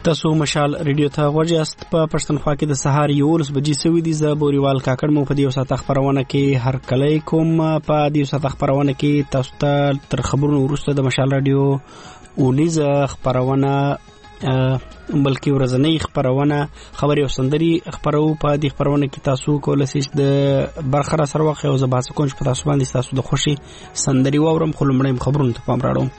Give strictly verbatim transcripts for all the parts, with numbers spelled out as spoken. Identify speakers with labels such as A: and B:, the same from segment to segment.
A: تاسو مشال ریډیو ته غوږیاست. په پښتونخوا کې د سهار یولس بجې سوي دي. زه بوریوال کاکړ مو په دې وساته خبرونه کې هر کله کوم. په دې وساته خبرونه کې تاسو ته تر خبرونو وروسته د مشال رادیو اونیزه خبرونه بلکې ورځنی خبرونه خبري او سندري خبرو. په دې خبرونه کې تاسو کولای شئ د برخه را سره واخی او زه باسه کوم په تاسو باندې تاسو د خوشي سندري واورم. خو لمړی خبرونه ته پام راړم.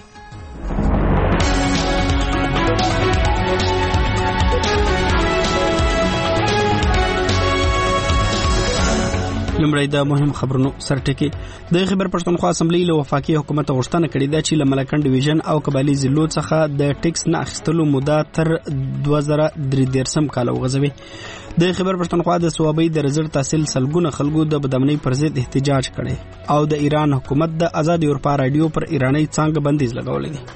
A: لمړی د مهم خبرونو سرټکی. د خبر پښتونخوا اسمبلی له وفاقي حکومت غوښتنه کړې ده چې له ملکن ډیویژن او قبایلی ضلعو څخه د ټیکس نه اخیستلو موده تر دوه زره درې دیرشم کال وغځوي. د خبر پښتونخوا د صوابۍ د رزر تحصیل سلګونه خلکو د بدامنۍ پر ضد احتجاج کړي او د ایران حکومت د آزاد اروپا رادیو پر ایرانی څنګه بندیز لګولې دي.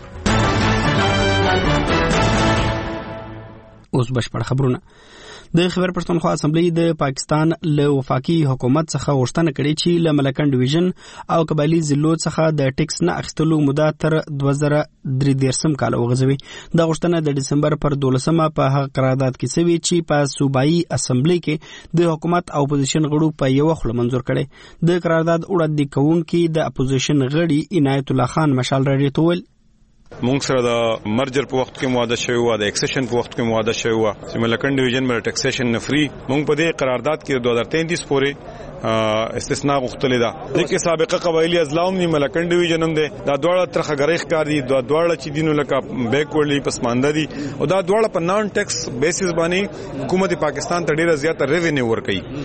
A: اوس بشپړ خبرونه. د خبر پښتونخوا اسمبلی د پاکستان له وفاقي حکومت څخه غوښتنه کړې چې له ملکن ډیویژن او قبایلی ضلعو څخه د ټیکس نه اخیستلو موده تر دوه زره درې دیرشم کال وغځوي. دا غوښتنه د دسمبر پر دولسمه په هغه قرارداد کې شوې چې په صوبایي اسمبلی کې د حکومت او اپوزیشن غړو په یو خله منظور کړي. د قرارداد وړاندې کوونکي د اپوزیشن غړي عنایت الله خان مشال راډیو ته ویل
B: مونږ سره د مرجر په وخت کې مواده شوی و، د ایکسیشن په وخت کې مواده شوی و چې ملکن ډیویژن مر ټیکسیشن نه فری. مونږ په دې قرارداد کې دوه هزار تینتیس پورې استثناء غوښتلې ده. د کې سابقه قبایلی ازلاوم نه ملکن ډیویژن هم ده. دا دواړه ترخه غریخ کار دي. دا دواړه چې دینو لکه بیکورډلی پسمانده دي او دا دواړه په نان ټیکس بیسس باندې حکومت پاکستان ته ډیره زیاته ریوینیو ورکوي.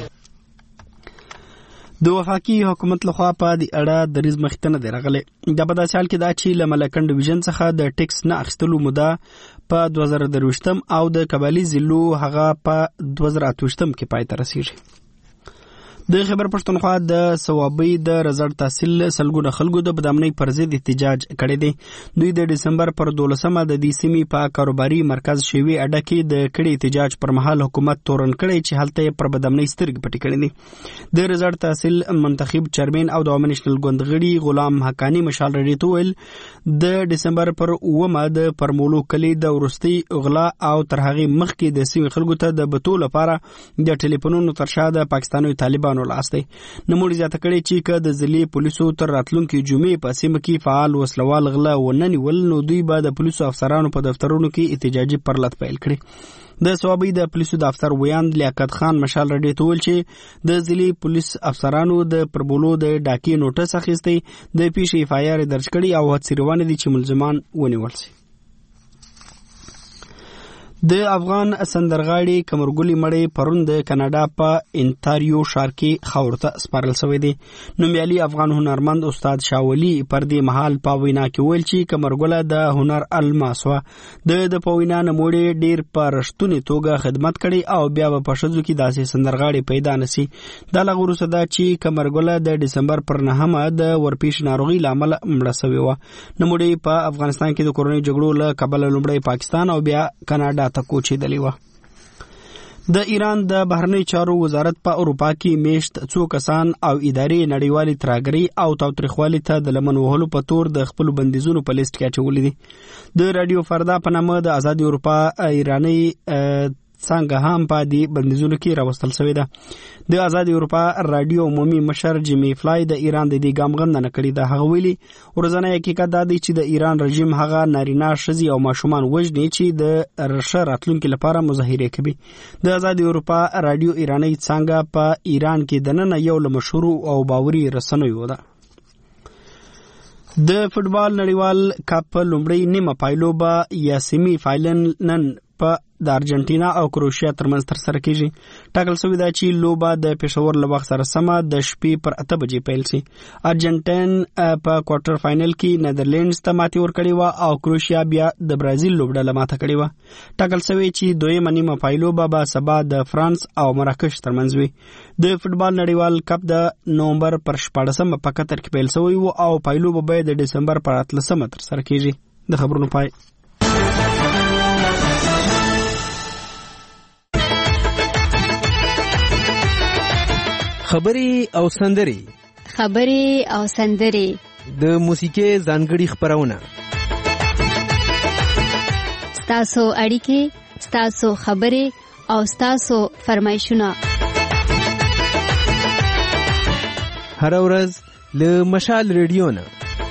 A: د وفاقي حکومت لخوا په دې اړه د ریز مخکنه دی راغلی. دا په داسې حال کې دا چې له ملکن ډیویژن څخه د ټیکس نه اخیستلو موده په دوه زره درویشتم او د قبایلی ضلعو هغه په دوه زره اتویشتم کې پای ته رسیږي. د خبر پښتونخوا د صوابۍ د رزر تحصیل سلګونه خلکو د بدامنۍ پر ضد احتجاج کړی دی. دوی د دسمبر پر دولسمه د دې سیمې په کاروباري مرکز شوی اډه کې د کړي احتجاج پر مهال حکومت تورن کړی چې هلته پر بدامنۍ سترګې پټې کړې دي. د رزر تحصیل منتخب چیرمن او د عوامي نېشنل ګوند غړي غلام حقانی مشال راډیو ته ویل د دسمبر پر اومه د پرمولو کلی د ورستي غلا او تر هغه مخکې د سیمې خلکو ته د بتو لپاره د ټلیفونونو تر شا د پاکستاني طالبان لاسته نموړي زیاته کړي چې که د ضلعي پولیسو تر راتلونکي جمعې په سیمه کې فعال وسلوال غلا وننیول نو دوی به د پولیسو افسرانو په دفترونو کې احتجاجي پرلط پیل کړي. د صوابۍ د پولیسو د افسر ویاند لیاقت خان مشال راډیو ته ویل چې د ضلعي پولیس افسرانو د پربولو د ډاکې نوټس اخیستی د پیښې اف آی آر درج کړي او هڅې روانې دي چې ملزمان ونیول شي. د افغان سندرغاړي کمرګلی مړی پرون د کاناډا په انټاریو ښار کې خاورو ته سپارل شوی دی. نومیالي افغان هنرمند استاد شاولي پر دې مهال په وینا کې ویل چې کمرګله د هنر الماس وه. د د په وینا نوموړي ډېر په رښتونې توګه خدمت کړی او بیا به په ښځو کې داسې سندرغاړي پیدا نه سي. دا له وروسته ده چې کمرګله د ډسمبر پر نهمه د ورپېښ ناروغۍ له امله مړه شوې وه. نوموړي په افغانستان کې د کورنۍ جګړو له کبله لومړی پاکستان او بیا کاناډا ته کوچېدلې وه. د ایران د بهرنی چارو وزارت په اروپا کې میشت څو کسان او ادارې نړیوالي ترهګرۍ او تاوتریخوالي ته د لمن وهلو په تور د خپلو بندیزونو په لیست کې اچولي دي. د رادیو فردا په نامه د آزاد اروپا ایرانی څنګه هم په دې بندیزونو کې راوستل شوې ده. د آزاد اروپا رادیو عمومي مشر جیمی فلای د ایران د دې ګام غندنه کړې ده. هغه ویلي ورځنی حقیقت دا دی چې د ایران رژیم هغه نارینه ښځې او ماشومان وژني چې د ښه راتلونکي لپاره مظاهرې کوي. د آزاد اروپا رادیو ایرانی څنګه په ایران کې دننه یو له مشهورو او باوري رسنیو ده. د فوټبال نړیوال کپ لومړی نیمه پایلوبه یا سیمی فاینل نن په د ارجنټینا او کروشیا ترمنځ ترسره کیږي. ټاکل شوی ده چې لوبه د پېښور له وخت سره سمه د شپې پر اته بجې پیل شي. ارجنټاین په کوارټر فاینل کې نیدرلینډز ته ماتې ورکړې وه او کروشیا بیا د برازیل لوبډله ماته کړې وه. ټاکل شوی چې دویمه نیمه پایلوبه به سبا د فرانس او مراکش ترمنځ وي. د فوټبال نړیوال کپ د نومبر پر شپاړسمه په قطر کې پیل شوی و او پایلوبه به د ډسمبر پر اتلسمه ترسره کیږي. د خبرونو پای.
C: خبري او سندري
D: خبري او سندري
C: د موسیقي ځانګړي خبرونه
D: ستاسو اړیکې ستاسو خبرې او ستاسو فرمایشونه
C: هر ورځ له مشال ریډیو نه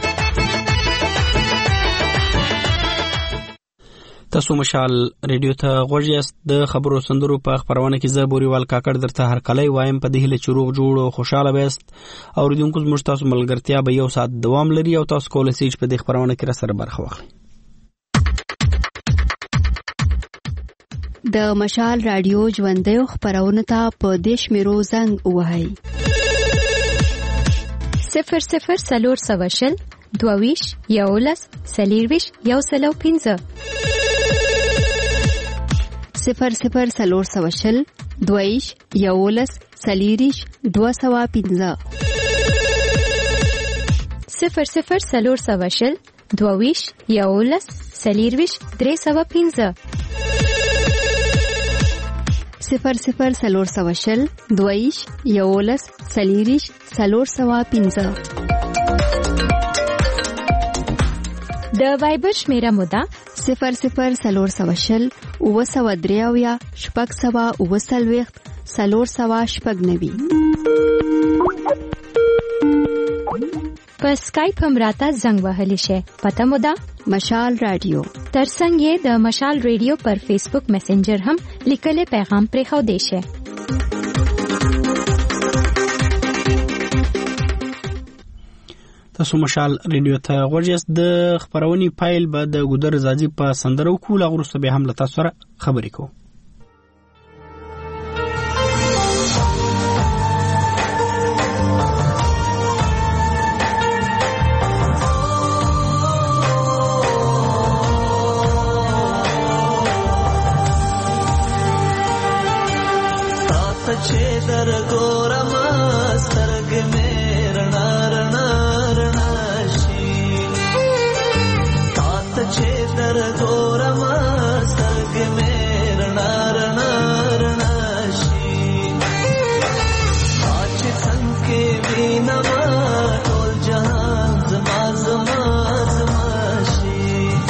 A: تاسو مشال ریډیو ته غوږ یاست. د خبرو سندرو په خبرونه کې زه بوريوال کاکړ درته هر کله وایم په دې له چروغ جوړ او خوشاله وست. اوریدونکو زموږ تاسو ملګرتیا به یو ساعت دوام لري او تاسو کولای شئ په دې خبرونه کې را سره برخه واخلئ.
D: د مشال رادیو ژوندۍ خبرونه ته په دیش میرو زنګ وهاي
E: صفر صفر سلور سوشل دوویش یولس سلیرویش یو سلو پینزه
D: صفر صفر سلور سوشل دویش یولس سلیریش دو سوا پینزه
E: صفر صفر سلور سوشل دوویش یولس سلیرویش درې سوا پینزه
D: صفر صفر سلور سوشل دویش یولس سلیریش سلور سوا پینزه
E: د وایبر شمیره مودا
D: صفر صفر سلور سوشل او سوا دریاویا شپږ سوا او سلويخت سلور سوا شپږ نوي.
E: په سکایپ هم راته زنګ وهلی شي. پته مودا
D: مشال رادیو.
E: ترڅنګ یې د مشال رادیو پر فیسبوک میسنجر هم لیکل پیغام پرې خو دی شي.
A: تاسو مشال ریډیو ته غوږ یاست. د خبرونې پایل به د ګودر زاځي په سندرو کوله غوښته به هم له تاسو سره خبرې کوو.
F: چې در ګورم سترګ مې رڼا رڼا رڼا شي تا ته چې در ګورم سترګ مې رڼا رڼا رڼا شي چې څنګه وینم ټول جهان زما زما زما شي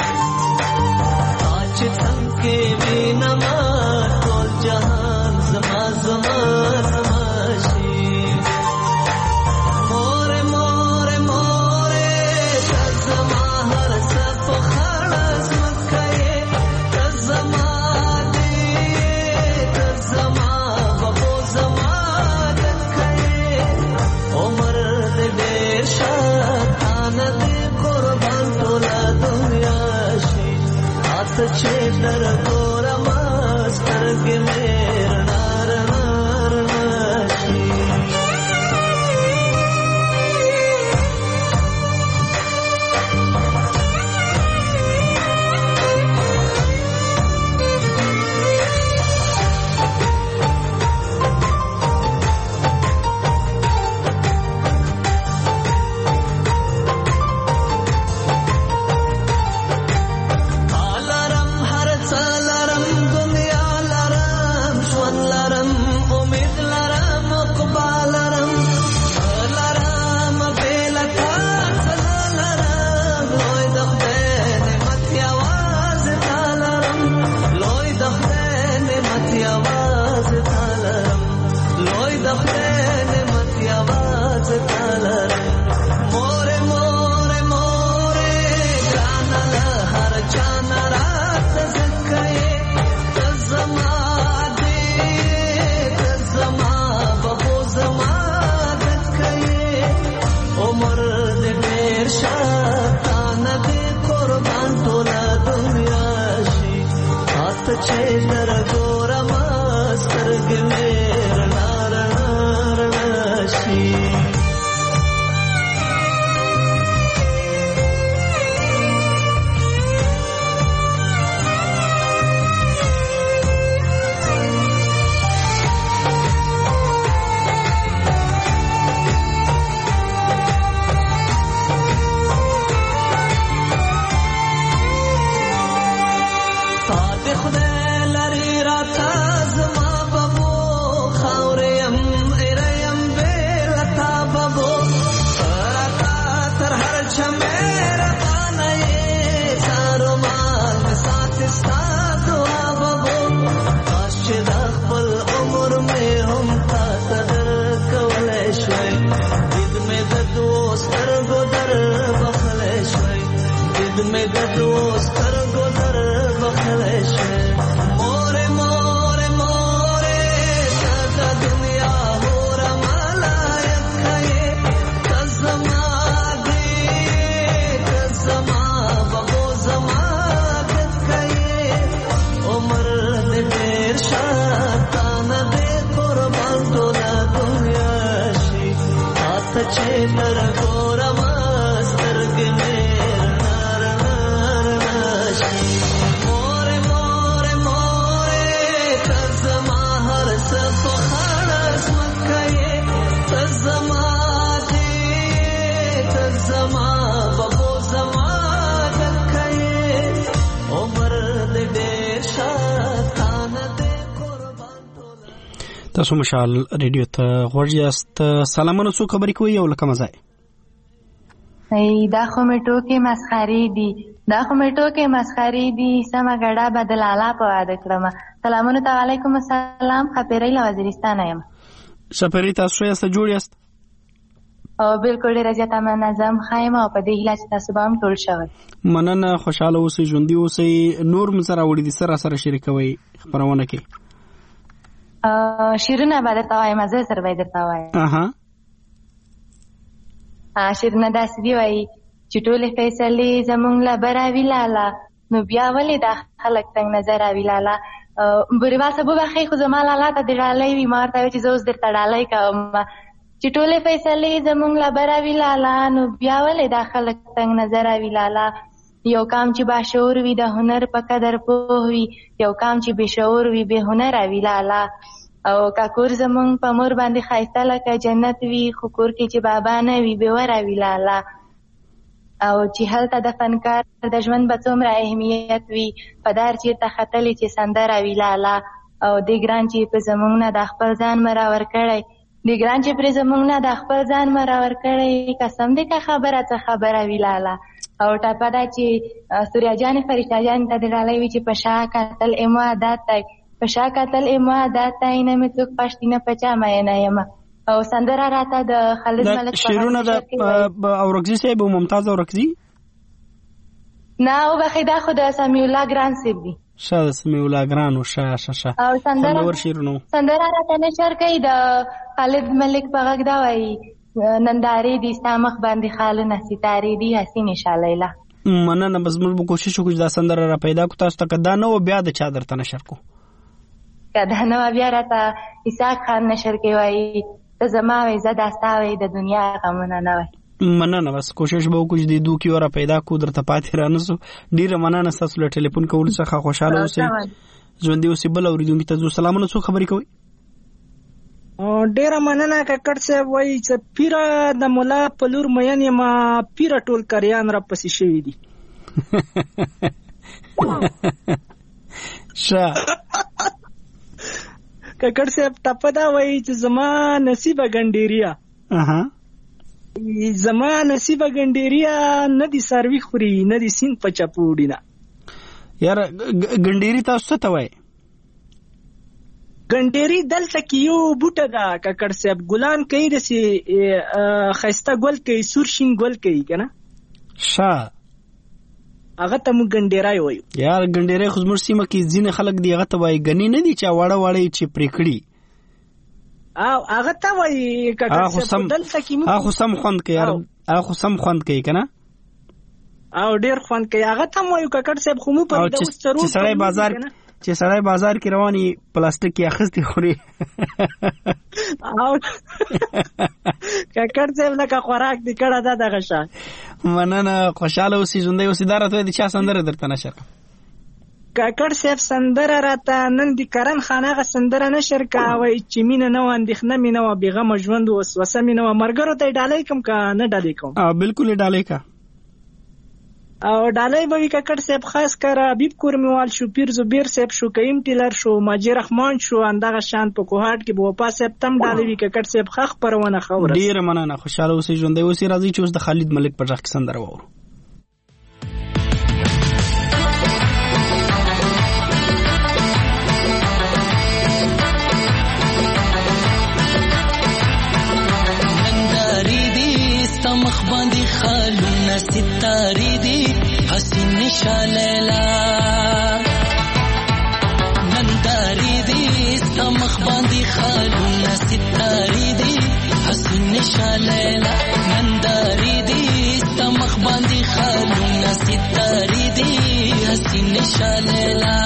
F: چې څنګه وینم ټول جهان زما زما چې در ګورم سترګ مې رڼا رڼا رڼا شي چې در ګورم سترګ مې رڼا رڼا ګټو سترګو در بخلی شي مورې مورې مورې ته د دنیا هوره ملایک ښایې ته زما دې ته زما ببو زما عادت ښایې عمر دې ډېر شاتانه دې قربان ټوله دنیا شي تا چې تر ګورم سترګې مې رڼا رڼا رڼا شي مورې مورې مورې ته زما هر څه په خړه ځمکه یې ته زما دې ته زما ببو زما ډکه یې عمر دې ډېر شاتانه دې قربان ټوله.
A: تاسو مشال ریډیو ته غوږ یاست. سلامونه، څو خبرې کوي یو لکه مزای؟
G: ای دا خو مې ټوکې مسخرې دي دا خو مې ټوکې مسخرې دي سمه ګډه به د لالا په واده کړمه. سلامونه ته وعلیکم السلام. خپېرۍ له وزیرستانه یم.
A: شپېرۍ تاسو یاست جوړ یاست؟
G: او بالکل ډېره زیاته منظم ښه یم او په دې هیله چې تاسو به هم ټول ښه وئ.
A: مننه، خوشحاله اوسئ، ژوندي اوسئ. نور مو سره راوړي دي څه راسره شریکوئ خپرونه کې؟
G: شیرونه به درته وایم، زه سره به یې درته وایم. شیرونه داسې دي وایي چې ټولې فیصلې زمونږ له براوي لالا نو بیا ولې دا خلک تنګ نظر اوي لالا. بورېوال صاحب وبخښئ خو زما لالا ته د ډالۍ وي، ما ورته وایي چې زه اوس درته ډالۍ کوم چې ټولې فیصلې زمونږ له براوي لالا نو بیا ولې دا خلک تنګ نظر اوي لالا. یو کام چې باشعور وي د هنر په قدر پوه وي، یو کام چې بېشعور وي بې هنر اوي لالا. او که کور زمونږ په مور باندې ښایسته لکه جنت وي خو کور کې چې بابا نه وي بېور اوي لالا. او چې هلته د فنکار د ژوند به څومره اهمیت وي په دار چېرته ختلې چې سندره وي لالا. او دې ګران چې په زمونږ نه د خپل ځان مه راورکړی دې ګران چې پرې زمونږ نه د خپل ځان مه راورکړی قسم دې که خبره څه خبره وي لالا. او ټاپه ده چې سوریا جانې فرشته جانې ته د ډالۍ وي چې په شا کتل امو عادت دی په شا کتل امو عادت دی نه مې څوک پښتي نه په چا مینه یمه. او سندره راته د خالد ملک
A: شعرونه د اورکزي صاحب او ممتاز اورکزي
G: نه وبخښئ دا خو د سمیع الله ګران صاحب دي.
A: ښه د سمیع الله ګران و ښه ښه ښه
G: او سندره سندره راته نشر کوي د خالد ملک په غږ دا وایي نندارې دي ستا مخ باندې خالونه ستارې دي حسینې شالیله.
A: مننه، بس موږ به کوشش وکړو چې دا سندره را پیدا کړو تاسو ته. که دا نه و بیا د چا درته نشر کړو؟
G: که دا نه و بیا راته اسحاق خان نشر کوي وایي ته زما وې زه دا ستا وې د دنیا غمونه نه وای.
A: مننه، بس کوشش به وکړو چې د دو کې ورا پیدا کړو درته پاتې را نه سو. ډېره مننه ستاسو له ټلیفون کولو څخه. خوشحاله اوسئ، ژوندي اوسئ. بل اورېدونکي ته ځو. سلامونه، څوک خبرې کوئ؟
H: ډېره مننه ککړ صاحب. وایي چې پیره د ملا په لور مین یم پیره ټول کریان را پسې شوي دي.
A: ښه
H: ککړ صاحب ټپه دا وایي چې زما نصیبه ګنډېریا زما نصیبه ګنډېریا نه دي سروي خوري نه دي سیند په چپو وړینه.
A: یاره ګنډېري تاسو څه ته وایي؟
H: ګنډېري دلته کې یو بوټه ده ککړ صاحب، ګلان کوي داسې ښایسته ګل کوي، سور شین ګل کوي که نه.
A: ښه
H: هغه ته موږ ګنډېری وایو.
A: یار ګنډېری خو زموږ سیمه کې ځینې خلک دي هغه ته وایي. ګنې نه دي چې واړه واړه چې پرې کړي
H: او هغه ته وایي ککړ صاحب. دلته کې موږ
A: هغه خو سم خوند کوي یار، هغه خو سم خوند کوي که نه؟
H: او ډېر خوند کوي هغه ته هم وایو ککړ صاحب. خو موږ په
A: چې سړی بازار چې سړی بازار کې رواني پلاستیک کې اخیستې خوري
H: او ککړ صاحب لکه خوراک دې کړه ده دغه شان.
A: مننه، خوشحاله اوسئ، ژوندی اوسئ. دا راته د چا سندره درته نشر کړه؟
H: ککړ صاحب سندره راته نن د کرن خان هغه سندره نشر کړه وایي چې مینه نه وه اندېښنه مې نه وه بېغمه ژوند وسوسه مې نه وه. ملګرو ته یې ډالۍ کوم که نه ډالۍ کوم؟
A: بالکل یې ډالۍ که
H: او ډالۍ به وي ککړ صاحب. خاص کر حبیب کورمیوال شو، پیر زبیر صاحب شو، قیم ټیلر شو، ماجي رحمان شو، همدغه شان په کوهاټ کې به وفا صاحب تم ډالۍ وي ککړ صاحب. ښه خپرونه ښه ورځ.
A: ډېره مننه، خوشحاله اوسئ، ژوندی اوسئ. راځئ چې اوس د خالد ملک په غږ کې سندره واورو.
F: نندارې دي ستا مخ باندې خالونه ستارې دي حسینې نشالیلا ننداری دی سمخ باندې خالونه ستاری دی حسین نشالیلا ننداری دی سمخ باندې خالونه ستاری دی حسین نشالیلا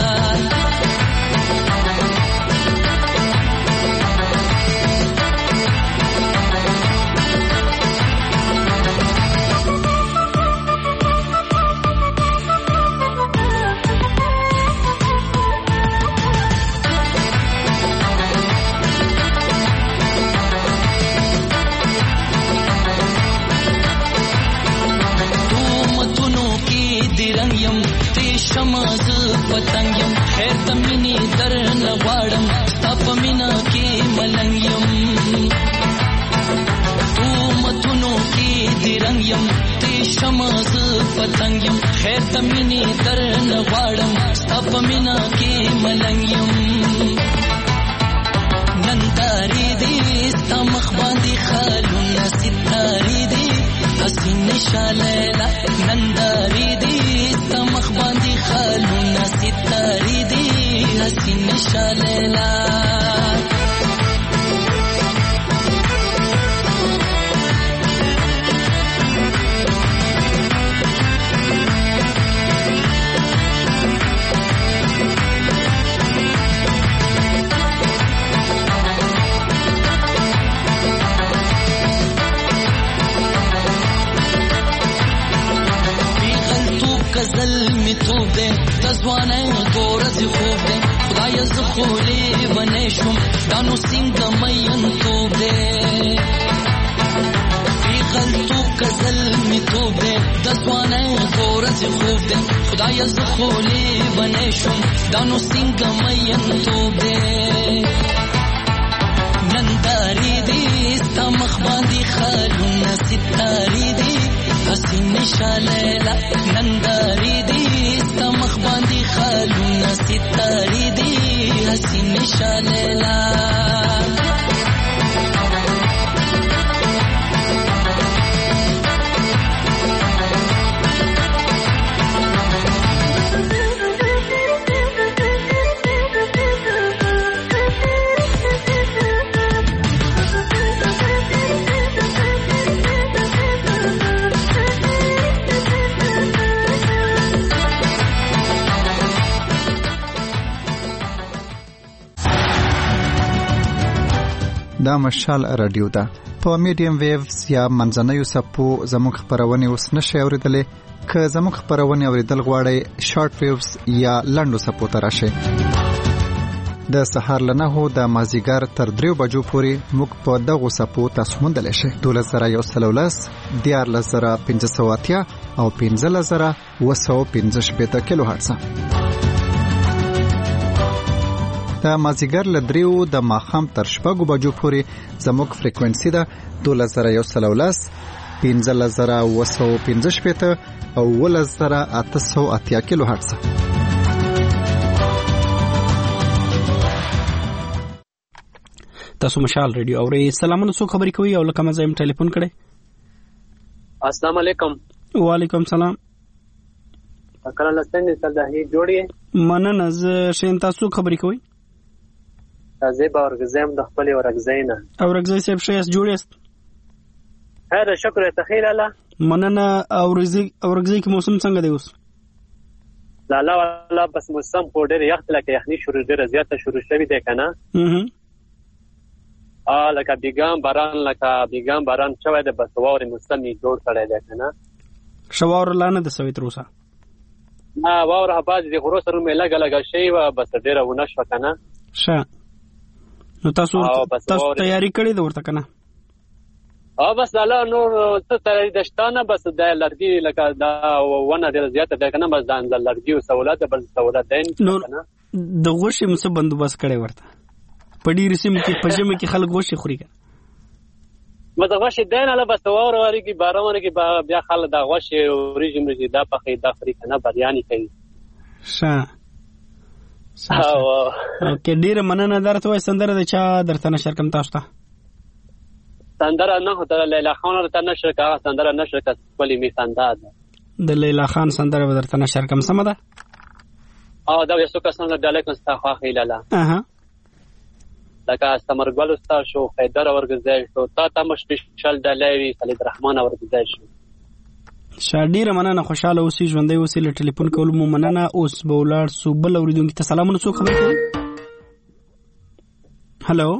F: شماز پتنګم خیر تمینی در نغواړم تپ مینا کې ملنګم تو متونو کې درنګم ته شماز پتنګم خیر تمینی در نغواړم تپ مینا کې ملنګم ننداری دې سمخ باندې خالونه ستاری دې حسین نشالیلا ننداری دې سمخ باندې خالونه ستاری دې حسین نشالیلا غزل می توب ده تزوانه دورز خوب ده خدای زخولی بنشم دانو سینگ مین توب ده بیغل تو غزل می توب ده تزوانه دورز خوب ده خدای زخولی بنشم دانو سینگ مین توب ده ننداری دی سمخ باندې خالونه ستاری دی حسین نشالیلا ننداری دی سمخ باندې خالونه ستاری دی حسین نشالیلا
I: دا مشال رادیو ده په میډیم ویوز یا منځنیو سپو زموږ خبرونه اوس نشي اوریدلې که زموږ خبرونه اوریدل غواړئ شارټ ویوز یا لنډو سپو ته راشئ د سهار له نهو د مازیګر تر دریو بجو پورې موږ په دغو سپو تاسو موندلی شئ دولس زره یو سل او لس دیارلس زره پنځه سوه اتیا او پنځلس زره اوه سوه پنځه شپېته کیلو هرټزه د مازیګر له دریو د ماښام تر شپږو بجو پورې زموږ فریکوینسي ده دولس زره یو سل او لس پنځلس زره اوه سوه پنځه شپېته او اوولس زره اته سوه اتیا کیلو هرټزه
A: تاسو مشال ریډیو اورئ سلامونه څوک خبرې کوي او لکه مزه یې ټلیفون کړی
J: السلام علیکم
A: وعلیکم سلام
J: کله لستن صداهي جوړی
A: مننه زه شین تاسو خبرې کوي
J: زه به ورغزم د خپل ورغزینه
A: اورغزی صاحب شیس جوړیست
J: هر شکر ته خیر الله
A: مننه اورغزی اورغزی کې موسم څنګه دی اوس
J: لا لا والله بس موسم په ډېر یخ لکه یخني شروع ډېر زیاته شروع شوی دی کنه
A: اها
J: ا لکه بیګام باران لکه بیګام باران شوی دی بس ووري موسم یې جوړ کړی دی کنه
A: شوار لانه د سوي تروسه
J: ها وور هباز دي غرو سره مې لګا لګا شی و بس ډېر ونه شو کنه
A: ښه نو تاسو تاسو تیاری کړی د ورته کنه
J: او بس الله نور څه تیاری دشتانه بس د لرګي لکه دا ونه ډېر زیاته ده کنه بس د لرګي او سہولت بل سہولت ده
A: کنه د غوښې مڅ بندوبست کړی ورته په ډیر سیم کې پجمه کې خلک غوښې خوري کنه
J: مزه غوښې دین الله بس اور وری کې بارونه کې بیا خلک دا غوښې ورېجم ورېجې دا پخې دا خوري کنه بریاني کوي
A: ښه او کې ډیر مننه درته وای سندره د چا درته نشر کوم تاسو ته
J: سندره نه هوته لیلا خان ته نشر کا سندره نشر کا خپل می سنداد
A: د لیلا خان سندره به درته نشر کوم، سمه ده؟
J: او دا یو څو کسان ډالۍ کوم ستا خوښه لاله
A: اها
J: لکه استمرګل استاد شو، حیدر ورګزای شو، تا ته مو سپیشل ډالۍ خالد رحمان ورګزای شو.
A: شاډیره مننه، خوشاله اوسې، ژوندۍ اوسې. له ټلیفون کولو مو مننه. اوس به ولاړ سو بل اوریدونکي ته. سلامونه، څوک خبرې کوي؟ هلو،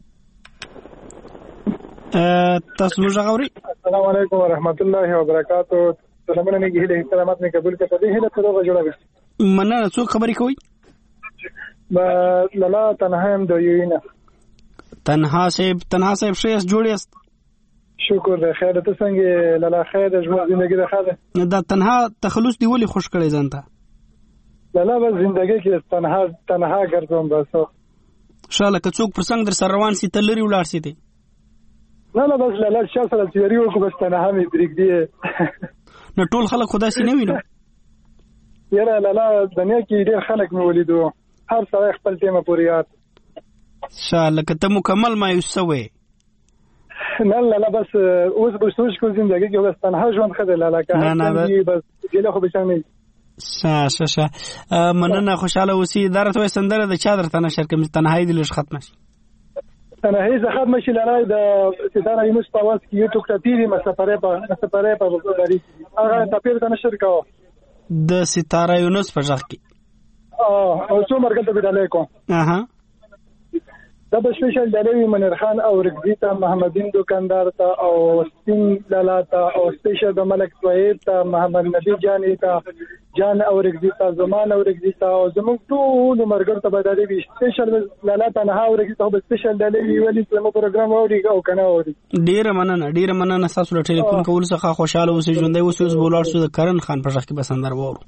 A: تاسو موږ غوړي.
K: السلام علیکم ورحمت الله وبرکاتہ. سلامونه نه کیږي، احترامات نه قبول کړه. دې هله څه جوړه وي.
A: مننه، څوک خبرې کوي؟
K: با لالا تنها هم دویینه.
A: تنها صاحب، تنها صاحب شیس جوړی است.
K: شکر ده، خیر ته څنګه لالا؟ خیر ده، ژوند زندگی ده خاله.
A: دا تنها تخلص دی ولی خوش کړی ځانته.
K: لالا بس زندگی کې تنها تنها ګرځوم بس.
A: شاله که څوک پر څنګ در سره روان سي ته لري ولاړ سي دی.
K: نه نه بس لالا شاو سره تیاری وکړو، بس تنها مې پرېږدي.
A: نو ټول خلک خدا سي نه ویني.
K: یاره لالا دنیا کې ډېر خلک مې ولیدو، هر سړی خپل ټیمه پورې یاد.
A: شاله که ته مکمل مایوس شوې.
K: نه لالا بس اوس به سوچ کو زندگی کې بس تنها ژوند خدای لالا که
A: نه نه
K: بس ګله خو به شامل.
A: شا شا شا مننه، خوشاله اوسې. درته سندره د چا درته نشر کوم؟ تنهایی دې لږ ختمه شي.
K: تنهایی زه ختمه شي لالا د ستاره یونس په واس کې یو ټوکټه تیری مسافره په مسافره په بری هغه تپیر ته نشر کاوه
A: د ستاره یونس په ځخ کې.
K: اه او څو مرګ ته بدلای کو.
A: اها
K: دا به سپیشل ډالۍ منیر خان او رګزی ته، محمدین دکاندار ته او سپین لالا ته، او سپیشل د ملک طیب ته، محمد نبی جانی ته، جان او رګزی ته، زمان او رګزی ته، او زموږ ټول مرګ ته بدلای وي. سپیشل لالا ته نه او رګزی ته به سپیشل ډالۍ ویلي چې مو پروګرام اوري او کنه اوري. ډیر
A: مننه، ډیر مننه. تاسو له ټلیفون کول څخه خوشاله اوسئ، ژوندۍ اوسئ. اوس بولار شو د کرن خان په ځخ کې بسندر وورو.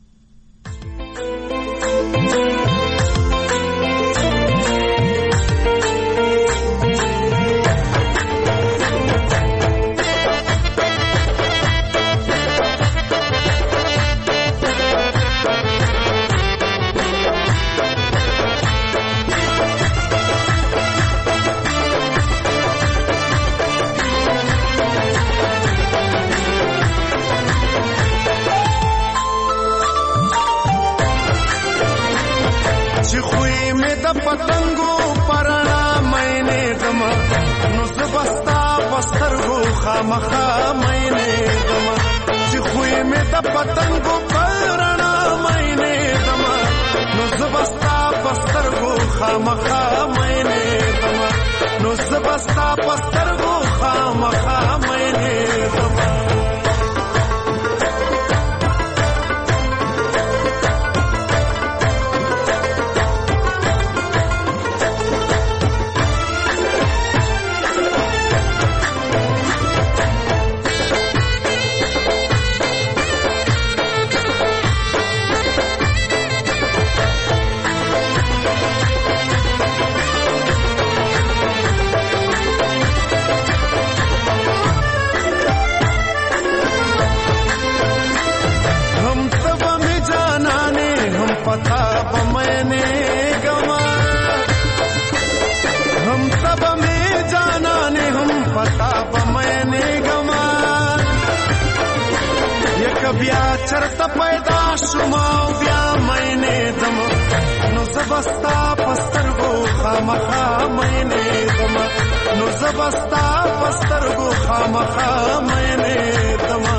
L: पतंगो परना मैंने गमा नुस बस्ता बस्तर गो खामखा मैंने गमा सिखुई में द पतंगो परना मैंने गमा नुस बस्ता बस्तर गो खामखा मैंने गमा नुस बस्ता बस्तर गो खामखा मैंने गमा पता मैंने गमा हम सब में जाना ने हम पता मैंने गमा ये कबिया चरत पैदा शुमा ब्या मैंने दम नो सबस्ता पस्तर गो खामखा मैंने दम नो सबस्ता पस्तर गो खामखा मैंने दम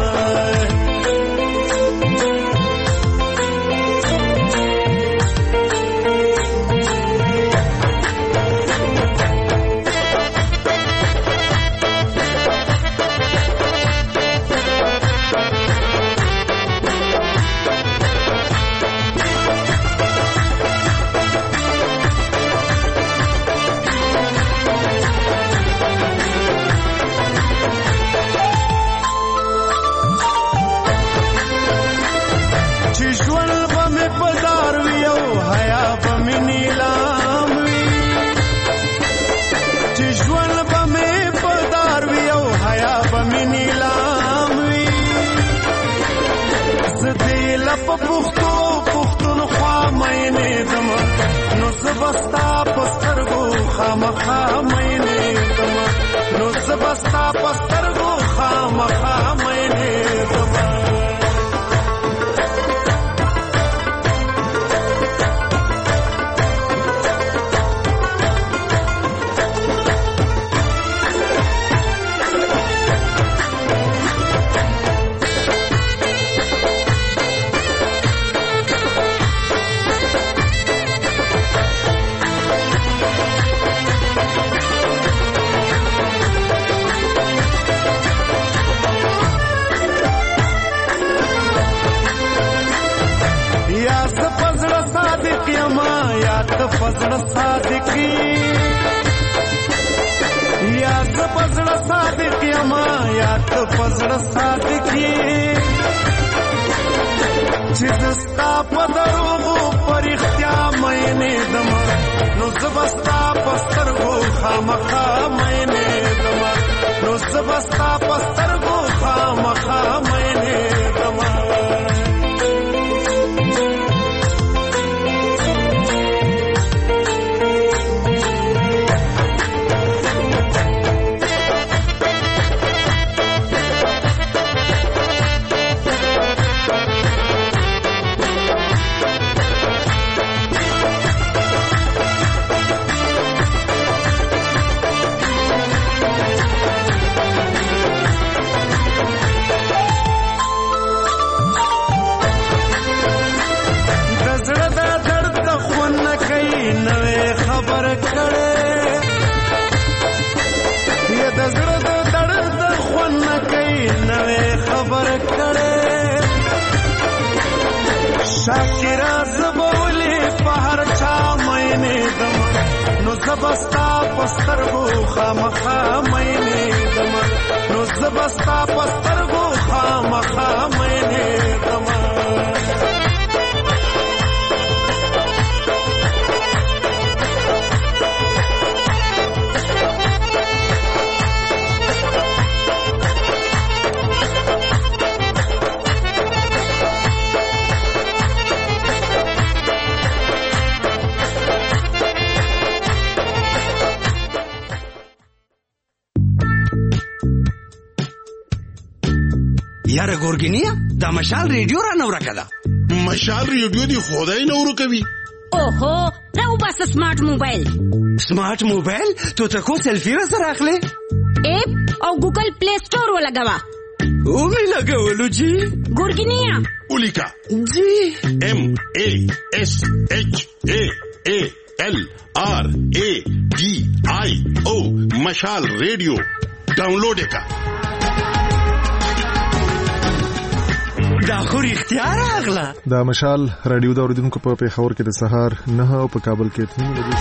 L: पुख्तो पुख्तनख्वा मैंने दमा नो सबस्ता पस्तर गो खामखा मैंने दमा नो सबस्ता पस्तर गो खामखा मैंने दमा پزړه صادق یا ته پزړه صادق یما یا ته پزړه صادق چې زستا په دروغو پرختیا مینه دم نو زبستا پسترګو خامخا مینه دم نو زبستا پسترګو خامخا مینه دم شاکرا زبولی پهر چا مینه دم نو زبستا پسترگو خامخا مینه دم نو زبستا پسترگو خامخا مینه دم
M: یاره ګورګینیا دا مشال ریډیو را نو راکړه
N: مشال ریډیو دی خدای نو ورکوي
O: اوهو راو بس سمارټ موبایل
M: سمارټ موبایل ته تاسو سلفي را سره اخلي
O: اپ او ګوګل پلی سٹور ولګوا
M: او می لګولو جی
O: ګورګینیا
N: اولیکا
M: جی
N: ام ا اس اچ ا ا ال آر ا ډي آی او مشال ریډیو ډاونلوډ کا
M: دا خو اختیار اغلا
P: دا مشال رادیو دا اوریدونکو په پیښور کې د سهار نه او په کابل کې تنو لګي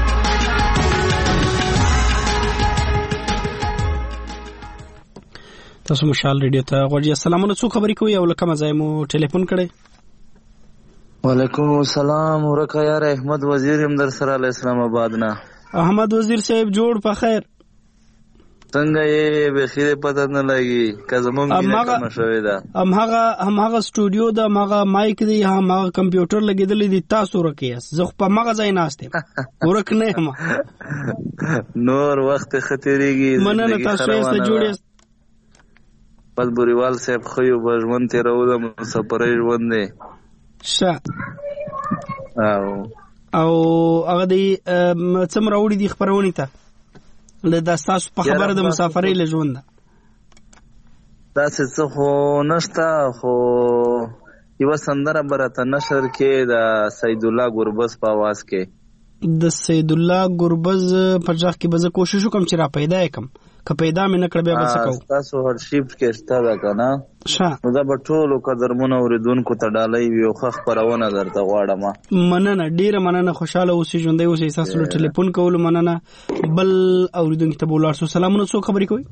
A: تاسو مشال رادیو ته غوړي السلام علیکم خبرې کوي او لکه مزای مو ټلیفون کړي
Q: وعلیکم السلام ورکه یار احمد وزیر هم در سره له اسلام آباد نه
A: احمد وزیر صاحب جوړ په خیر
Q: څنګه یې به خیره پته نه لګي که زمونږ نه کوم شوی دا
A: هم هغه هم هغه سټوډیو دا هغه مایک دی هم هغه کمپیوټر لګیدل دي تاسو ورکیاس زه په مغه ځای ناشته ورک نه هم
Q: نور وخت خطرېږي
A: مننه تاسو یې جوړې
Q: بس بوریوال صاحب خو یو بژمن تیر او د مسافرۍ ژوند دی
A: شه
Q: او
A: او هغه دی څومره وړي دي خبرونه ته له د تاسو په خبره د مسافرۍ له ژوند
Q: دا څه خو نشته خو یو سندره برته نشر کې د سید الله ګربز په आवाज کې
A: د سید الله ګربز په ځخ کې به زه کوشش وکم چې را پیدا کم که پیدا مې نه کړ بیا به څه کوم
Q: تاسو هر شیفټ کې شته دا کنه
A: ښه
Q: دا به ټولو قدرمنو اوریدونکو ته ډالۍ وي خو خبرونه درته غواړم
A: مننه ډیره مننه خوشاله اوسې ژوندۍ اوسې تاسو له ټلیفون کولو مننه بل اوریدونکو ته بولار سو سلامونه څو خبرې کوي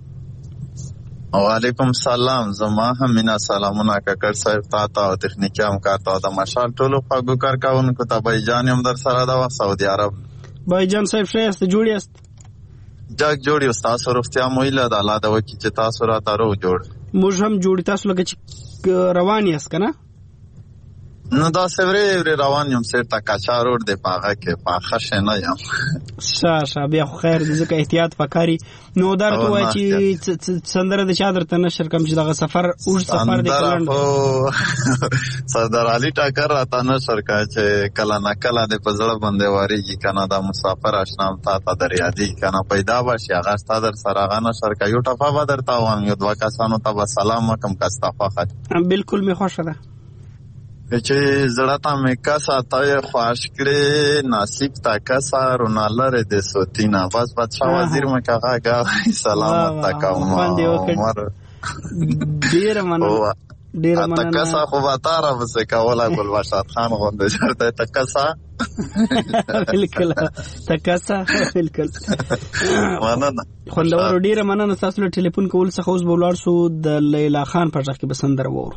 R: وعلیکم السلام زما هم مینا سلامونه کاکړ صاحب تا ته او تخنیکی هم کارته د مشال ټولو خواږو کارکونکو ته بای جان هم در سره دا سعودي عرب
A: بای جان صاحب شایسته جوړ یاست
R: جګ جوړ یو تاسو روغتیا مو اله د الله د وکی چې تاسو را تارو جوړ
A: موږ هم جوړ تاسو لکه چې روان یاست کنه
R: نو دا سوری روان یم سیر تا کاچا روډ دی پاغه کې پاخه شنه یم
A: شاشه بیا خو خیر دې ځکه احتیاط پکاري نو درته وای چې سندره د چادر ته نشر کم چې دغه سفر اوږد سفر دی کلند
R: سردار علي ټاکر راته نشر کا چې کله نه کله د پزړه باندې واریږي کنه دا مسافر آشنام تا ته دریادي کنه پیدا بشي هغه ستادر سره غا نشر کا یو ټفا به درته وایم یو دوا کسانو ته سلام وکم کاستافه خط
A: بالکل می خوښه ده
R: چې زړه ته مې کسا ته خواش کړې نصیب تا کسا رونالر د سوتینا بس بچا وزیر مې کاغه سلامت تا کوم
A: ډیر مننه ډیر مننه.
R: تکسا خو واتاره بس کولا ګل باشا خان غوند چرته تکسا
A: بالکل تکسا بالکل
R: مننه.
A: خوندور ډیر مننه. تاسو له ټلیفون کول څخه اوس بولار سو د لیلا خان په ځخ کې بسندر وور.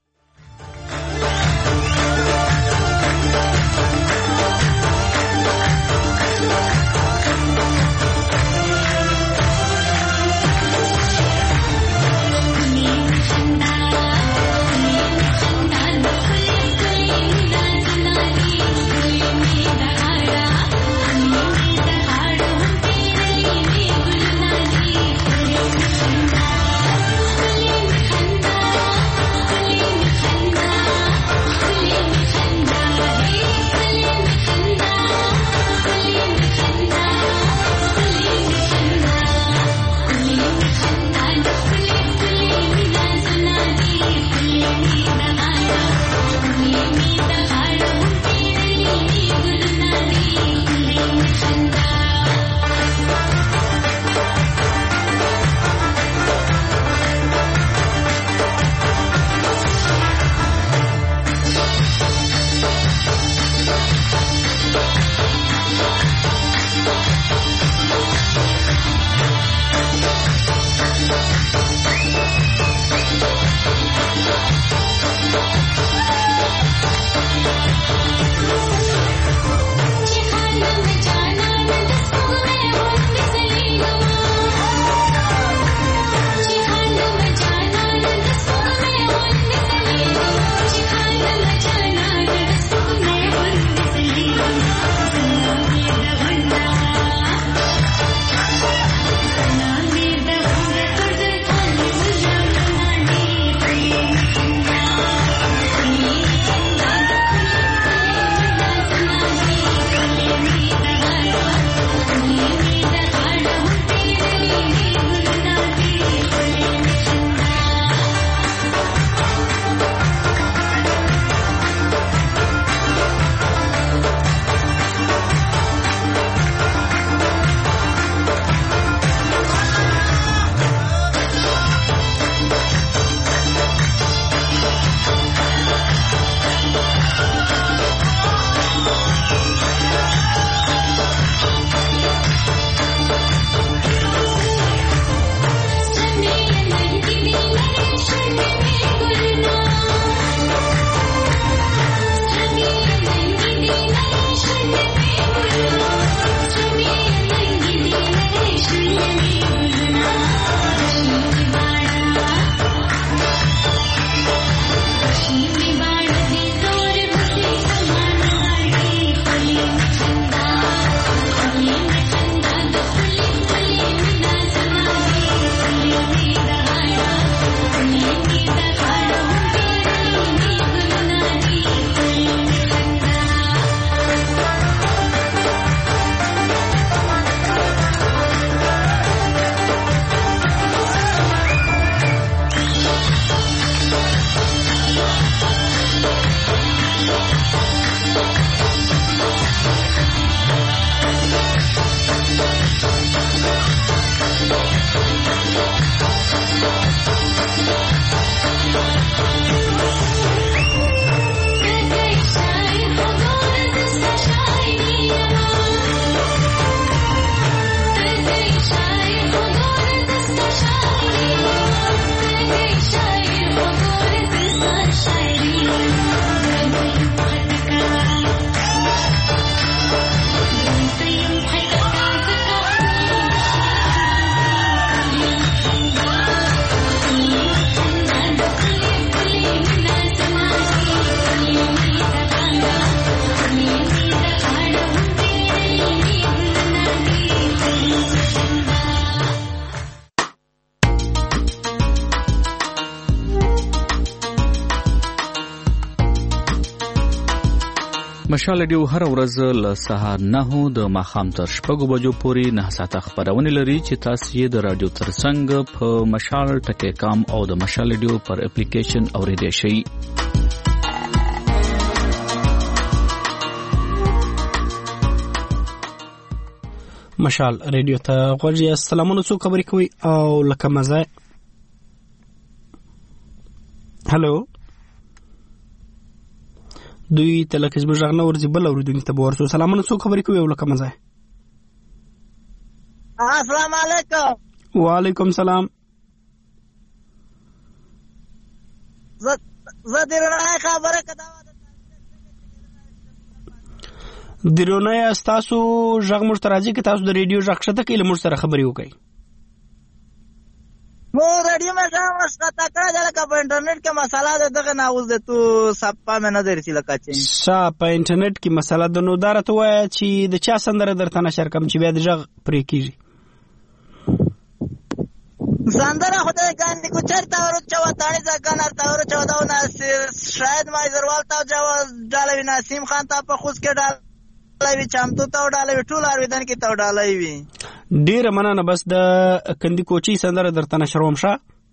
S: مشال ډیو هر ورځ له سهار نه د ماخام تر شپږو بجو پورې نه ساعته خبرونه لري چې تاسو یې د رادیو ترڅنګ په مشال ټکی کام او د مشال ډیو پر اپلیکیشن اوریدئ شئ.
A: مشال ریډیو ته غوږی السلامونه څو خبرې کوي او لکه مزه هلو دوی تلکه زما ژغ نه ورځي بل اوریدونکي ته به ورسو. سلامونه، څوک خبرې کوي او له کومه ځای؟
T: السلام علیکم.
A: وعلیکم سلام.
T: زه زه درنه خبره کړم.
A: درونه تاسو ژغ مو ترازی کې تاسو د ریډیو ژغ شته کې لمر سره خبرې وکړي.
T: مو ریډیو مې ژغ مسکتا کړه لکه په انټرنیټ کې مساله ده دغه ناوز ده تو صفه مې نه درتي لکه چې
A: شا په انټرنیټ کې مساله د نو دارته وای چې د چا سندره درته نشر کم چې بیا د ژغ پرې کیږي.
T: سندره خدای ګاندې کو چرته ورچو تاړي ځکه تا ورچو دا نه شاید ما زروال تا جواز ډالوي نسیم خان ته په خوش کې ډال لوي چمتو ته ډالوي ټول ارویدن کې ته ډالوي.
A: ډیر مننه. بس د کندي کوچی سندره درته نشروم شه.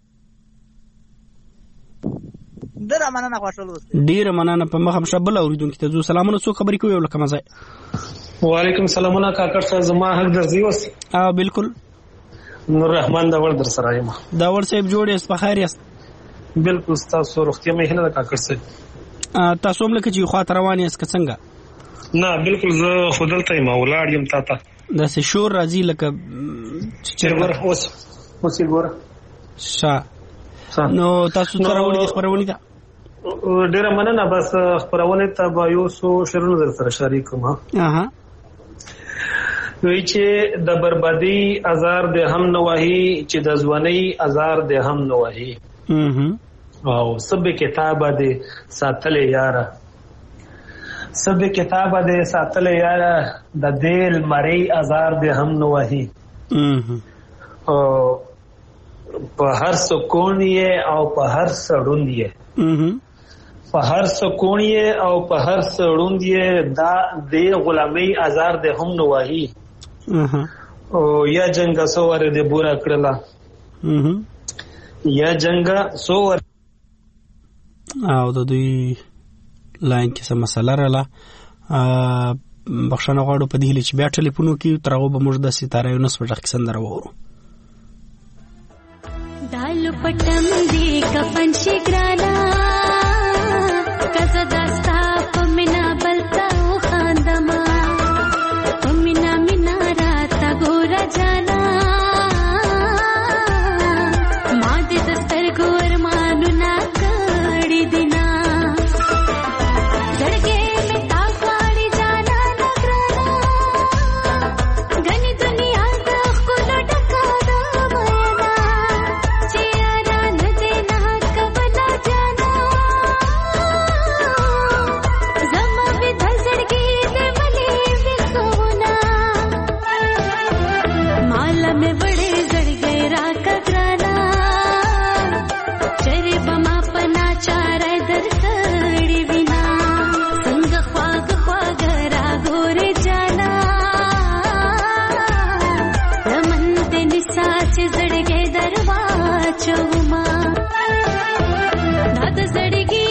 T: ډیر مننه خوشاله اوسئ.
A: ډیر مننه. په مخم شبل اوریدونکو ته زو سلامونه، څو خبرې کوي ولکه مزه.
U: وعلیکم سلامونه کاکړ صاحب، زما حق درځي اوس؟
A: اه بالکل.
U: نور رحمان دا ور در سره یم.
A: دا ور صاحب جوړ یې په خیر یاست؟
U: بالکل تاسو روغتیا مې هنه کاکړ صاحب.
A: تاسو هم لکه چې خو روان یاست که څنګه؟
U: نه بالکل زه خودلته یم ولاړ یم. تا ته
A: دا څه شور راځي لکه
U: چرګور اوس اوس ګوره
A: شا. نو تاسو سره ولې خبرونه ده؟
U: ډیره مننه. بس خبرونه ته به یو څو شرونه در سره شریکوم.
A: اها
U: وی چې د بربادي ازار د هم نوهي چې د ځواني ازار د هم نوهي او سب کتابه د ساتل یاره سب کتابه د ساتل یاره د دل مری ازار د هم نوهي او په هر سکون یې او په هر سړوند یې په هر سکون یې او په هر سړوند یې دا د غلامي ازار د هم نوهي او یا جنگ سوور دې بورا کړلا یا جنگ سوور
A: او د دوی لاین کې څه مسله رااله. بخښنه غواړو په دې هیله چې بیا ټلیفون وکړو تر هغه به موږ د ستاره یونس په ځخ کې سندره وورو.
V: دالو پټم دی کفن شي ګرانا کزه داستا پمنا بلتا خاندما پمنا مینا راتا ګورا جانا ما دې دستر ګور مانو نا کړی دینا زړګې مې تا کړی جانا نګرانا غني دنیا د خپل ټکا دا وینا چې را نه دې نه کبلا جانا زما به د زړګې دې ملي وسونا مال مې وړې زړګې را کګرانا چرې بما پنا چار در کړی وینا څنګه خواږ خواږ را ګورې جانا رمن دې نسا چې زړګې دروا چوما داد زړګې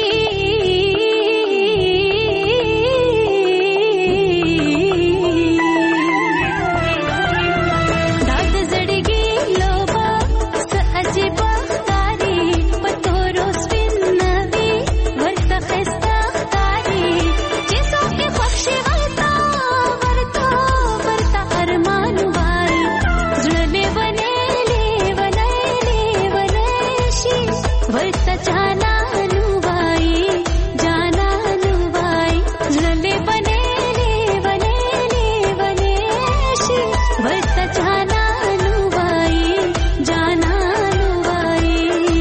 V: داد زړګې لوبا س عجیب ښکاري پتورو سپین نوي ورته خسته ښکاري چې څوک یې خوښ شي ورته ورته ورته ارمان وایي زړه مې ونې لیونی لیونی شي ورته جانانو وایي جانانو وایي زړه مې ونې لیونی لیونی شي ورته جانانو وایي جانانو وایي.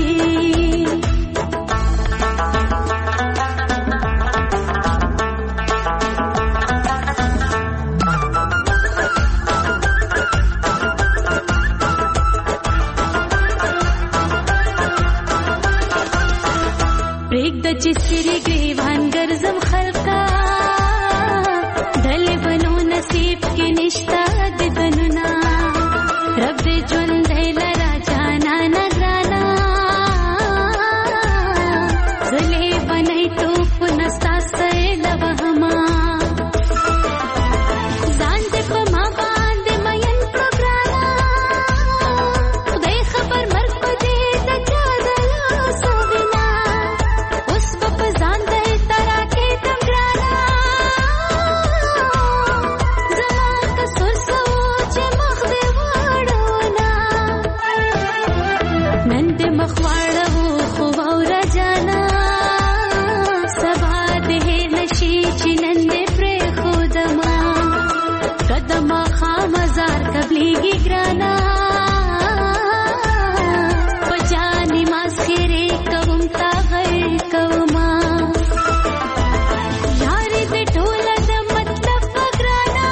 V: پرېږده چې سرې ګریوان ګرځم خلقا ډلې بنو نصیب کې نشته د دنونه رب دې ژوندی لره جانا نګرانا زلې بنۍ ټوپ نستا سیل وهما ځان دې په ما باندې مین کړو ګرانا خدای خبر مرګ په دې د چا د لاسو وینا د مخامزار قبليږي ګرانا پجاني مسخره کوم تا غیر کوما یاري د ټول د مطلب ګرانا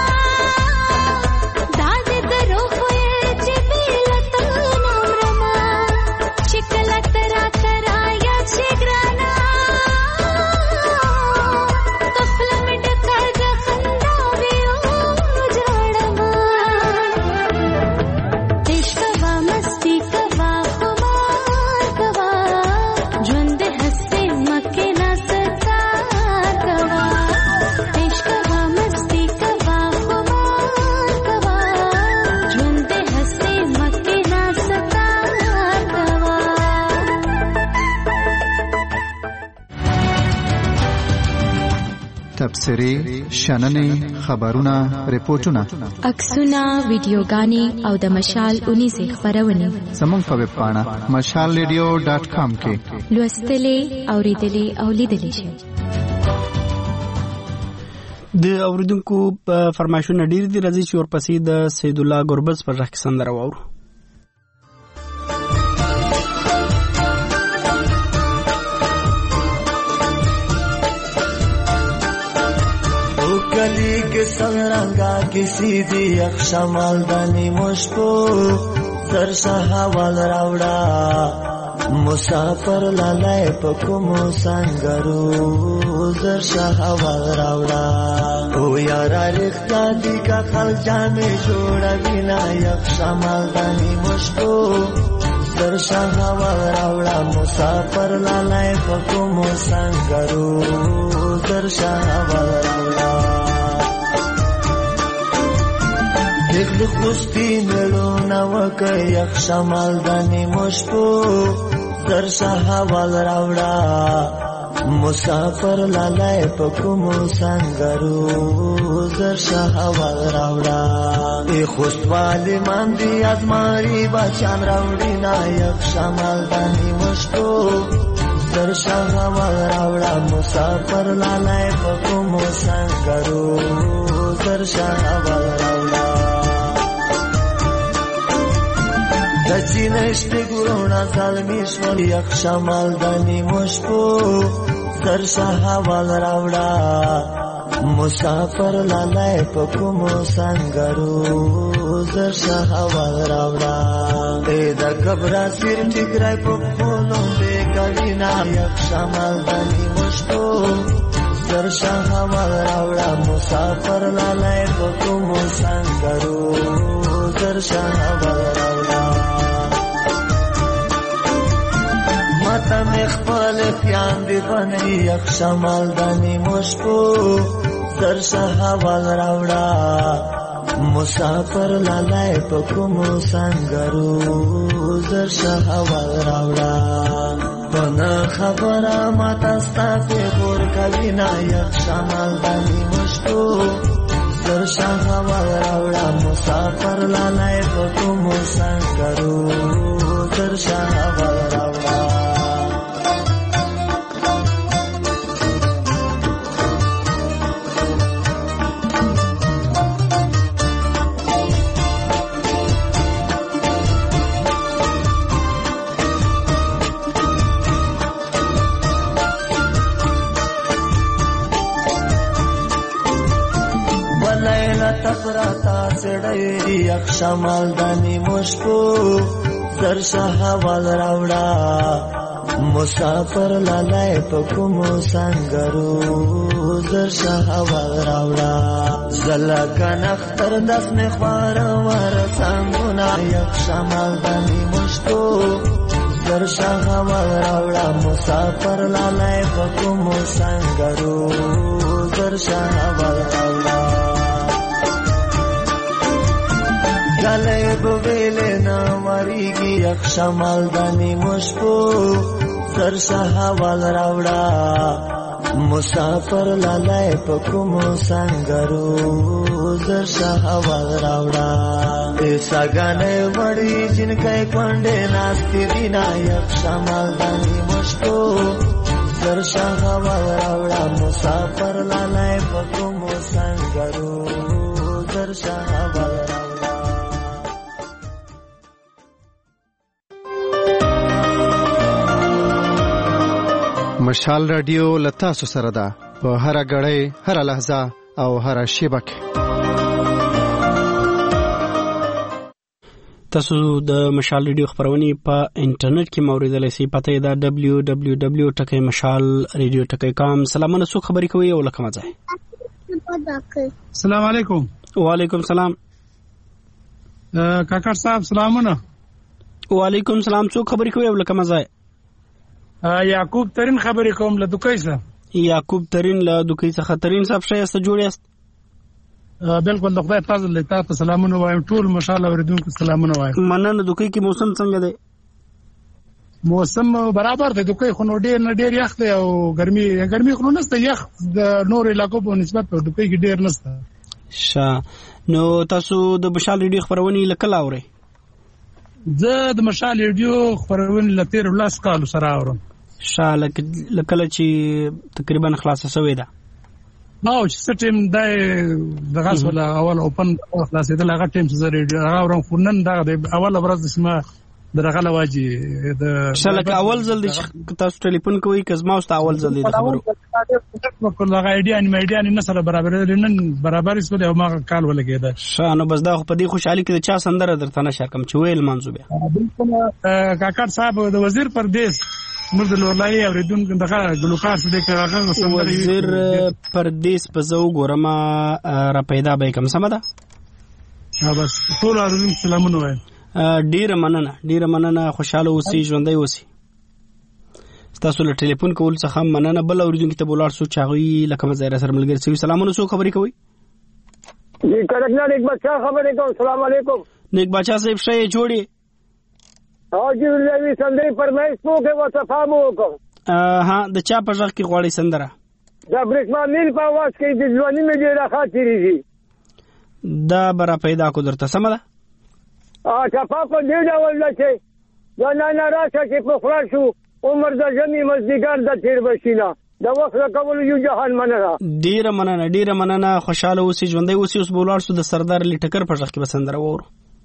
V: داد درو خو چې بیلت نمرما شکل ترا ترا یا چې ګرانا تخل مټ کړ د خندا ویو جوړما عشق وا مستی کوا خمار کوا ژوند هسته مکه نا ستار کوا عشق وا مستی کوا خمار کوا ژوند هسته مکه نا ستار کوا
I: تبصرې شننې خبرونه ریپورتونه
E: عکسونه ویډیوګانې او د مشال اونیزې خبرونه
I: زموږ په ویب پاڼه مشال ریډیو ډاټ کام کې
E: لوستلې اوریدلې او لیدلې شئ.
A: د اوریدونکو فرمایشونه ډیر دي، راځي چې ورپسې د سید الله ګربز پر ځخ سندره واورو.
B: गली के संरंगा किसी दी अक्षमाल दानी मुश्को सरसा हवाल रावड़ा मुसाफर लालाय पकुमो संगरू सरसा हवाल रावड़ा ओ यारा रिख्ता दी का खल जामे जोड़ा बिना अक्षमाल दानी मुश्को सरसा हवाल रावड़ा मुसाफर लालाय पकुमो संगरू सरसा हवाल रावड़ा دیکھ خوستی ملو نوک یک شمال دانی مشکو در شهوال راوڑا مسافر لالای پکمو سنگرو در شهوال راوڑا ای خوستوالی من دی از ماری بچان راوڑی نا یک شمال دانی مشکو در شهوال راوڑا مسافر لالای پکمو سنگرو در شهوال راوڑا دچی نشتی گرونا سالمیش و یک شمال دانی مشکو در شهوال راوڑا مسافر لالای پکمو سنگرو در شهوال راوڑا ایدا کبرا سیر ٹکرائی پکولون دے کبینا یک شمال دانی مشکو در شهوال راوڑا مسافر لالای پکمو سنگرو در شهوال راوڑا ماتا مخبال خیان دی بنی یک شمال دانی مشکو در شهوال راوڑا مسافر لالای پکمو سنگرو در شهوال راوڑا بنا خبرا ماتا ستا پی بور کبینا یک شمال دانی مشکو در شهوال راوڑا مسافر لالای پکمو سنگرو در شهوال راوڑا تفراتا سڑی یک شمال دانی مشکو در شهوال راوڑا مسافر لالای پکمو سنگرو در شهوال راوڑا زلا کن اختر دس میں خوار ور سنگونا یک شمال دانی مشکو در شهوال راوڑا مسافر لالای پکمو سنگرو در شهوال راوڑا گلے بویلے نا مریگی یک شمال دانی مشکو در شهوال راوڑا مسافر لالای پکمو سنگرو در شهوال راوڑا ایسا گانے وڑی جن کے کنڈے ناستی دینا یک شمال دانی مشکو در شهوال راوڑا مسافر لالای پکمو سنگرو در در شهوال
I: مشال رادیو لتاسو سره ده په هر غړی هر لحظه او هر شیبه کې.
A: تاسو د مشال ریډیو خبرونه په انټرنیټ کې موریدلای شئ. پته دا دبلیو دبلیو دبلیو ټکی مشال ریډیو ټکی کام. سلامونه، څوک خبرې کوي او لکه مزه؟
C: السلام علیکم.
A: وعلیکم سلام.
C: کاکړ صاحب سلامونه.
A: وعلیکم سلام. څوک خبرې کوي او لکه مزه؟
C: یعقوب ترین خبرې کوم له دوکۍ څخه.
A: یعقوب ترین له دوکۍ څخه. ترین صاحب ښه یاست؟ جوړ یاست؟
C: بالکل، د خدای فضل دی. تاسو سلامونه وایم، ټول ماشاءالله اوریدونکو سلامونه وایم.
A: مننه. دوکۍ کې موسم څنګه دی؟
C: موسم برابر دی. دوکۍ خو نو ډیر نه ډیر یخ دی او ګرمي ګرمي خو نشته. یخ د نور علاقو په نسبت په دوکۍ کې ډیر نشته.
A: ښه، نو تاسو د مشال ریډیو خبرونه لکه اورئ؟
C: زه د مشال ریډیو خبرونه لتیر ولاس کالو سره اورم.
A: ښه، لکه چې تقریبا خلاصه شوې ده.
C: او چې څه ټیم دی دغه ولا اول اوپن خلاصېدل هغه ټیم چې ریډیو هغه اورم. خو نن دغه دی اول ورځ د سیمه درغه لواجی د
A: شلک اول ځل د تاسو ټلیفون کوي که زما واست اول ځل د خبرو
C: وکړه. هغه ایډیا ان میډیا نه سره برابر نن برابر سره او ما کال ولګیدا.
A: شانو بس دا په دې خوشحالي کې د چا سندره درته نشه کم چې ویل منځو
C: بیا. کاکړ صاحب د وزیر پردیس مرد لورلای اوریدونکو دغه ګلوکار څه د هغه سندره
A: وزیر پردیس په زو ګورما را پیدا به کوم سم ده.
C: ها بس ټول اوریدونکو سلامونه وایم.
A: ډیره مننه، ډیره مننه. خوشاله اوسئ، ژوندۍ اوسئ. تاسو له ټلیفون کول څخه مننه. بل اوریدونکو ته بولار سو چاغوي لکه مزه سره ملګری سوي. سلامونه، څوک خبرې کوي؟
D: جی کړکنا نیک بچا خبرې کوم. السلام علیکم.
A: نیک بچا صاحب شه جوړي.
D: ها جی لوي سندري فرمایش مو کې وصفامو کو.
A: ها د چا په ځخ کې غوړی سندره؟
D: دا برښنا نیل په واس کې د ځواني مې ډیره خاطرېږي.
A: دا برا پیدا کو درته سم ده؟
D: ا چا په په دې ډول چې دا نه نه راشه چې په خلاص شو عمر د جمی مزدګار د تیر بشینا دا وخت کول یو جهان مننه.
A: ډیره مننه، ډیره مننه. خوشاله اوسئ، ژوندۍ اوسئ. اوس بولار سو د سردار لټکر په ځخ کې بسندره وور.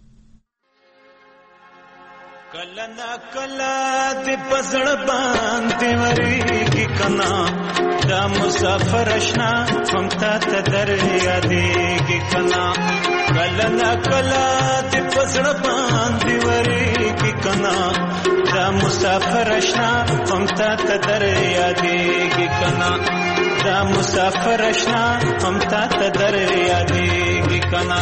W: کلنا کلا د پزړ باندې وریږي کنا دا مسافر اشنا هم تا ته در یادېږي کنا. کلنا کلا د پزړ باندې وریږي کنا دا مسافر اشنا هم تا ته در یادېږي کنا. دا مسافر اشنا هم تا ته در یادېږي کنا.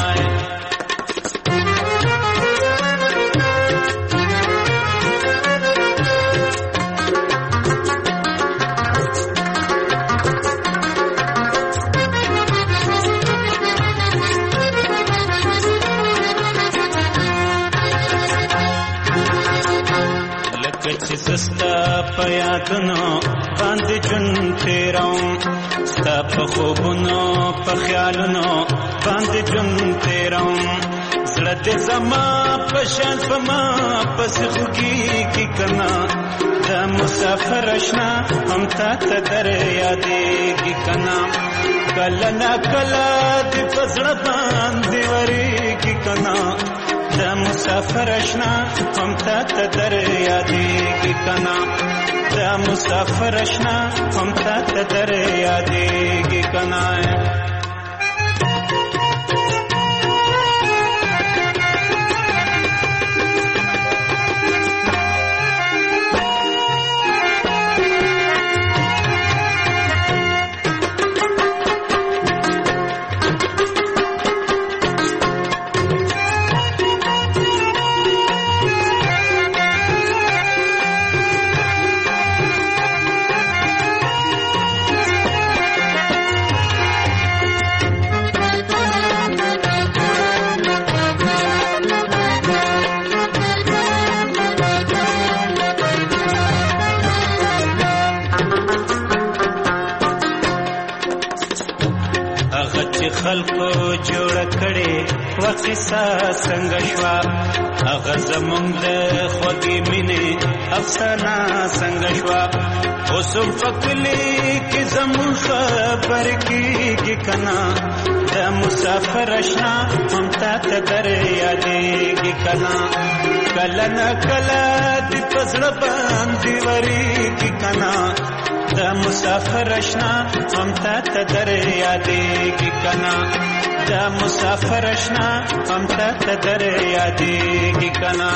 W: چې سستا په یادونو باندې جون تیروم، ستا په خوبونو په خیالونو باندې جون تیروم. زړه دې زما په شان په ما پسې خوږېږي کنا دا مسافر اشنا هم تا ته در یادېږي کنا. کله نا کله دې په زړه باندې ورېږي کنا دا مسافر اشنا هم تا ته در یادېږي کنا. دا مسافر اشنا هم تا ته در یادېږي کنا. خلکو جوړ کړي وقصه څنګه شوا هغه زمونږ د خوږې مینې افسانه څنګه شوا اوسم پکلی کې زمون خبر کېږي کنا د مسافر اشنا هم تا ته در یادېږي کنا کله نه کله دې په زړه باندې ورېږي کنا د مسافر اشنا هم تا ته در یادېږي کنا د مسافر اشنا هم تا ته در یادېږي کنا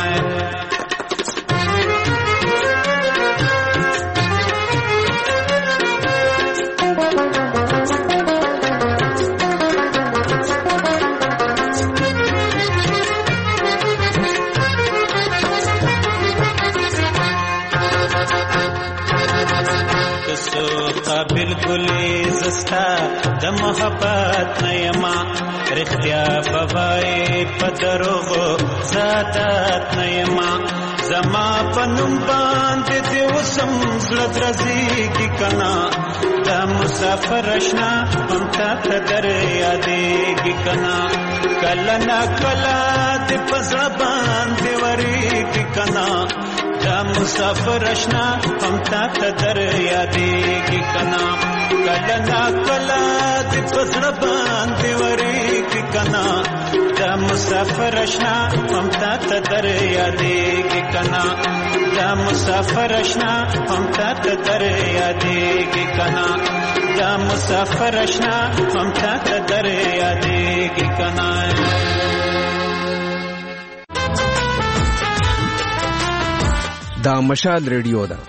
W: بالکل زستا د محبت نیما رختیا بوای پدروغو زادت نیما زما پنوم باندې دی وسم زړه درځيږي کنا د مسافر اشنا هم تا ته در یادېږي کنا کله نا کله د پزړه باندې ورېږي کنا د مسافر اشنا هم تا ته در یادېږي کنا کله نا کله د پزړه باندې ورېږي کنا د مسافر اشنا هم تا ته در یادېږي کنا د مسافر اشنا هم تا ته در یادېږي کنا د مسافر اشنا هم تا ته در یادېږي کنا
F: دا مشال ریډیو ده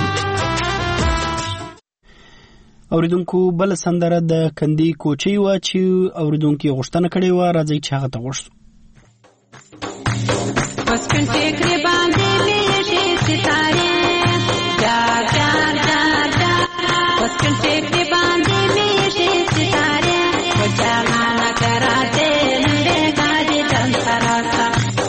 A: اوریدونکو بل سندره د کندی کوچي وا چې اوریدونکو غوښتنه کړې و راځي چې هغه ته غوښتو
V: بس کنټه کړې باندې میشي ستاره جار جار جار جار بس کنټه کړې باندې میشي ستاره وجانا نه کراته نندې گاډي تن سراتا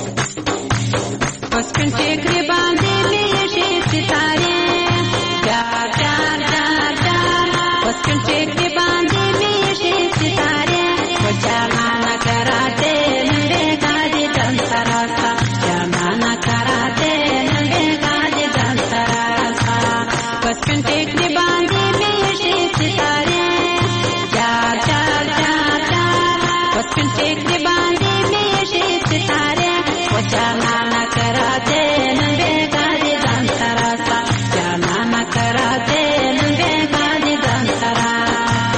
V: بس کنټه کړې باندې میشي ستاره جار جار جار جار بس کنټه کړې باندې میشي ستاره وجانا نه کراته نندې گاډي تن سراتا کنٹے کے باندھے میں شے ستارے چار چار چار چار بس کنٹے کے باندھے میں شے ستارے وہ جانا نہ کراتے ننگے گاڑی دان سراسا جانا نہ کراتے ننگے گاڑی دان سراسا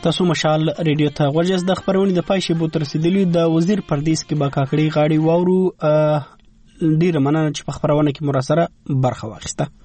A: تاسو مشال ریډیو ته غوږ د خبرونې د پای شیبو تر رسیدلی د وزیر پردیس کې با کاکړي غاړي واورو ډیر مننه چې په خبرونه کې مراسره برخه واخیسته.